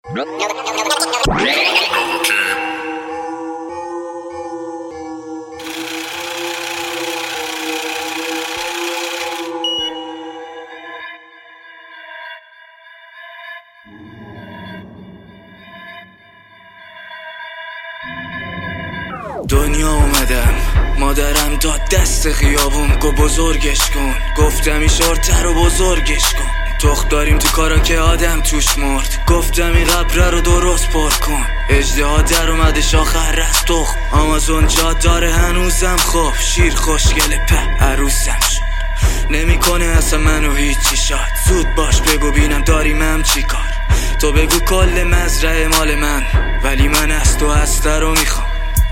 دنیا اومدم، مادرم داد دست خیابون گو بزرگش کن. گفتم این شورتر رو بزرگش کن. تخت داریم تو کارا که آدم توش مرد. گفتم این قبره رو درست پر کن. اژدها در اومدش آخر از تخم. آمازون جا داره هنوزم. خب شیر خوشگله په عروسم شد. نمیکنه اصلا منو هیچی شاد. زود باش بگو بینم داریمم چی کار. تو بگو کل مزرعه مال من، ولی من از تو هسته رو میخوام.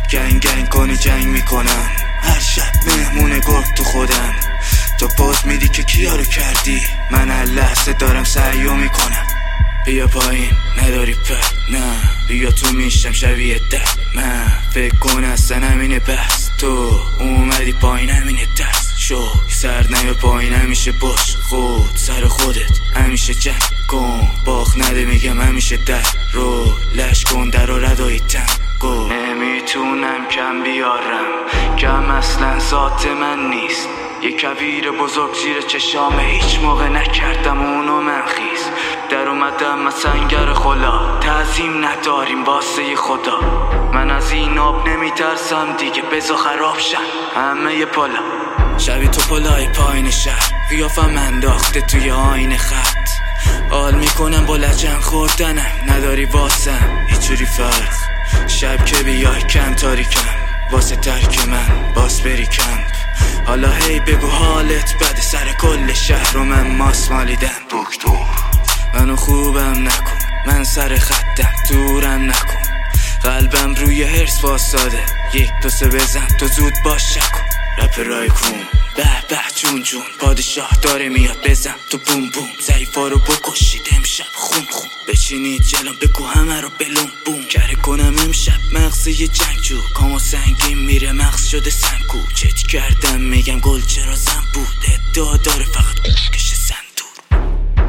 گنگ کنی جنگ میکنم. هر شب مهمون گرگ تو خودم. تو پوز میدی که کیا رو کردی. من هر لحظه دارم سعیو میکنم. بیا پایین نداری پر نه. بیا تو میشم شبیه ده. من فکر کن اصلا همینه بس. تو اومدی پایین همینه دست شو. سر نیا پایین همیشه باش خود. سر خودت همیشه جنگ کن. باخ نده میگم همیشه در رو لش کن. در رو ردایی تنگو. نمیتونم کم بیارم. کم اصلا ذات من نیست. یه کویر بزرگ زیر چشامه هیچ موقع نکردم اونو منخیز. در اومدم از سنگر خلا. تعظیم نداریم واسه خدا. من از این آب نمیترسم دیگه. بزا خراب شن همه ی پلا. شبی تو پلای پایین شهر. قیافم انداخته توی آینه خط. حال میکنم با لجن خوردنم. نداری واسم هیچوری فرق. شب که بیای کم تاریکم. واسه ترک من باس بری کمپ. حالا هی بگو حالت بده. سر کل شهر رو من ماس مالیدم. دکتر منو خوبم نکن. من سر خطم دورم نکن. قلبم روی هرس واساده. یک دو سه بزن تو زود باش نکن. رپ رای کن به به جون جون. پادشاه داره میاد بزن تو بوم بوم. ضعیفا رو بکشید امشب خون خون. بچینید جلوم بگو همه رو بلوم بوم. کره کنم امشب مغز یه جنگجو. کامو سنگین میره مغز شده سنگو. چت کردم میگم گل چرا زن بود. ادعا داره فقط کشه سندور.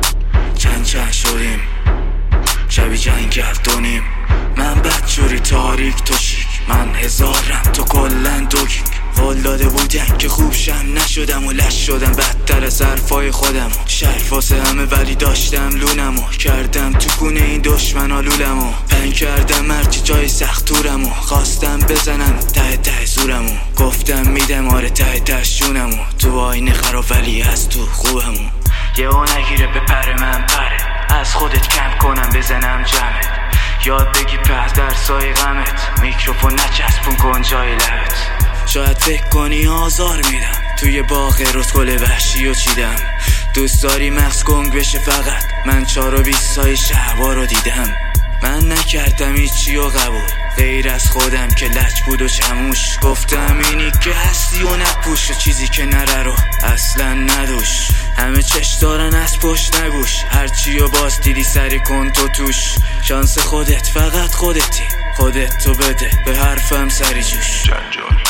چند شدیم شبی جنگردونیم. من بدجوری تاریک تو شیک. من هزارم تو کلن دوگیک. قول داده بودن که خوب شم نشدم و لش شدم بدتر از حرفای خودم. شرف واسه همه ولی داشتم لونمو. کردم تو گونه این دشمنا لولمو. پنگ کردم هرچی جای سخت تورمو. خواستم بزنم ته ته زورمو. گفتم میدم آره ته ته شونمو. تو آینه خراب ولی از تو خوبمو. یه او نگیره به پر من پره. از خودت کم کنم بزنم جمعت. یاد بگی پس در سای غمت. میکروفون نچسبون کن جای لبت. شاید فکر کنی آزار میدم. توی باغ رسکل وحشی و چیدم. دوست داری مغز گنگ بشه فقط. من 4 و 20 سای شهوار رو دیدم. من نکردم هیچی و قبول غیر از خودم که لج بود و چموش. گفتم اینی که هستی و نپوش. و چیزی که نره رو اصلا ندوش. همه چش دارن از پشت نگوش. هرچی و باز دیدی سری کن تو توش. شانس خودت فقط خودتی. خودت تو بده به حرفم سری جوش. جنجال